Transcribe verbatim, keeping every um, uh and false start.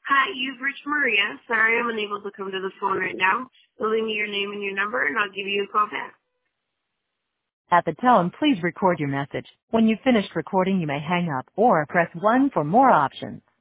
Hi, you've reached Maria. Sorry, I'm unable to come to the phone right now. So leave me your name and your number, and I'll give you a call back. At the tone, please record your message. When you've finished recording, you may hang up or press one for more options.